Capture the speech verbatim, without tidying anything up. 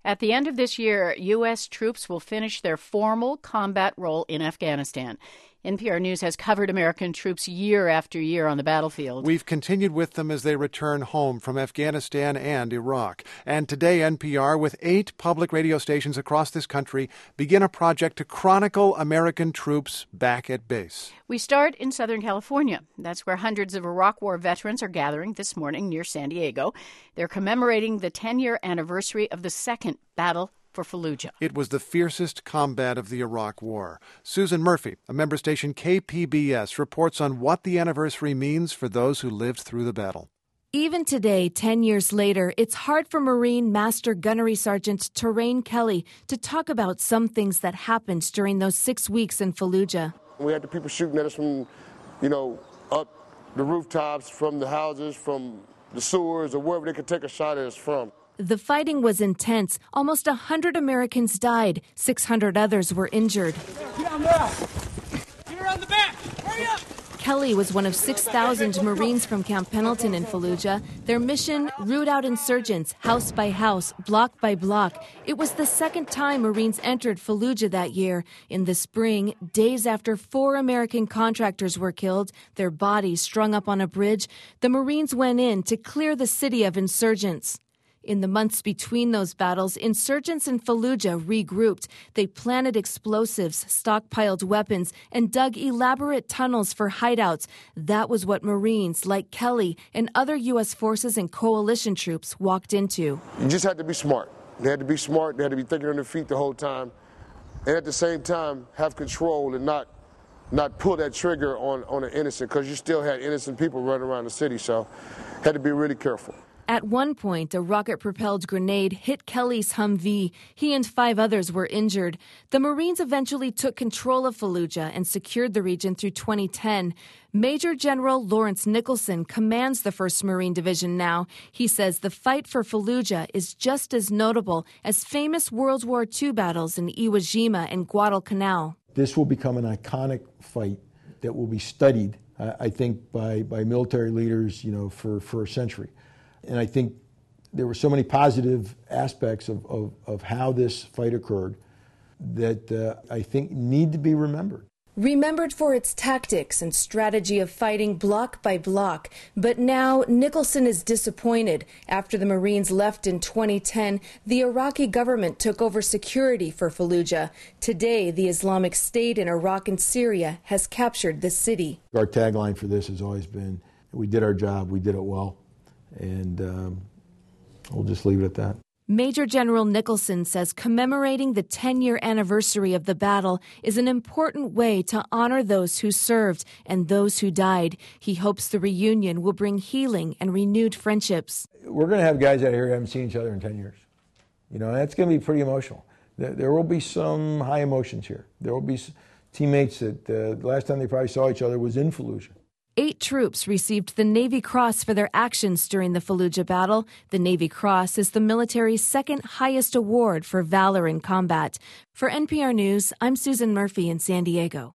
At the end of this year, U S troops will finish their formal combat role in Afghanistan. N P R News has covered American troops year after year on the battlefield. We've continued with them as they return home from Afghanistan and Iraq. And today, N P R, with eight public radio stations across this country, begin a project to chronicle American troops back at base. We start in Southern California. That's where hundreds of Iraq War veterans are gathering this morning near San Diego. They're commemorating the ten-year anniversary of the second battle for Fallujah. It was the fiercest combat of the Iraq War. Susan Murphy, a member station K P B S, reports on what the anniversary means for those who lived through the battle. Even today, ten years later, it's hard for Marine Master Gunnery Sergeant Terrain Kelly to talk about some things that happened during those six weeks in Fallujah. We had the people shooting at us from, you know, up the rooftops, from the houses, from the sewers, or wherever they could take a shot at us from. The fighting was intense. Almost one hundred Americans died. six hundred others were injured. Get on there. Get around the back. Hurry up. Kelly was one of six thousand Marines from Camp Pendleton in Fallujah. Their mission, root out insurgents, house by house, block by block. It was the second time Marines entered Fallujah that year. In the spring, days after four American contractors were killed, their bodies strung up on a bridge, the Marines went in to clear the city of insurgents. In the months between those battles, insurgents in Fallujah regrouped. They planted explosives, stockpiled weapons, and dug elaborate tunnels for hideouts. That was what Marines like Kelly and other U S forces and coalition troops walked into. You just had to be smart. They had to be smart. They had to be thinking on their feet the whole time. And at the same time, have control and not not pull that trigger on, on an innocent, because you still had innocent people running around the city. So had to be really careful. At one point, a rocket-propelled grenade hit Kelly's Humvee. He and five others were injured. The Marines eventually took control of Fallujah and secured the region through twenty ten. Major General Lawrence Nicholson commands the first Marine Division now. He says the fight for Fallujah is just as notable as famous World War Two battles in Iwo Jima and Guadalcanal. This will become an iconic fight that will be studied, uh, I think, by, by military leaders, you know, for, for a century. And I think there were so many positive aspects of, of, of how this fight occurred that uh, I think need to be remembered. Remembered for its tactics and strategy of fighting block by block. But now Nicholson is disappointed. After the Marines left in twenty ten, the Iraqi government took over security for Fallujah. Today, the Islamic State in Iraq and Syria has captured the city. Our tagline for this has always been, we did our job, we did it well. And um, we'll just leave it at that. Major General Nicholson says commemorating the ten-year anniversary of the battle is an important way to honor those who served and those who died. He hopes the reunion will bring healing and renewed friendships. We're going to have guys out here who haven't seen each other in ten years. You know, that's going to be pretty emotional. There, there will be some high emotions here. There will be teammates that uh, the last time they probably saw each other was in Fallujah. Eight troops received the Navy Cross for their actions during the Fallujah battle. The Navy Cross is the military's second highest award for valor in combat. For N P R News, I'm Susan Murphy in San Diego.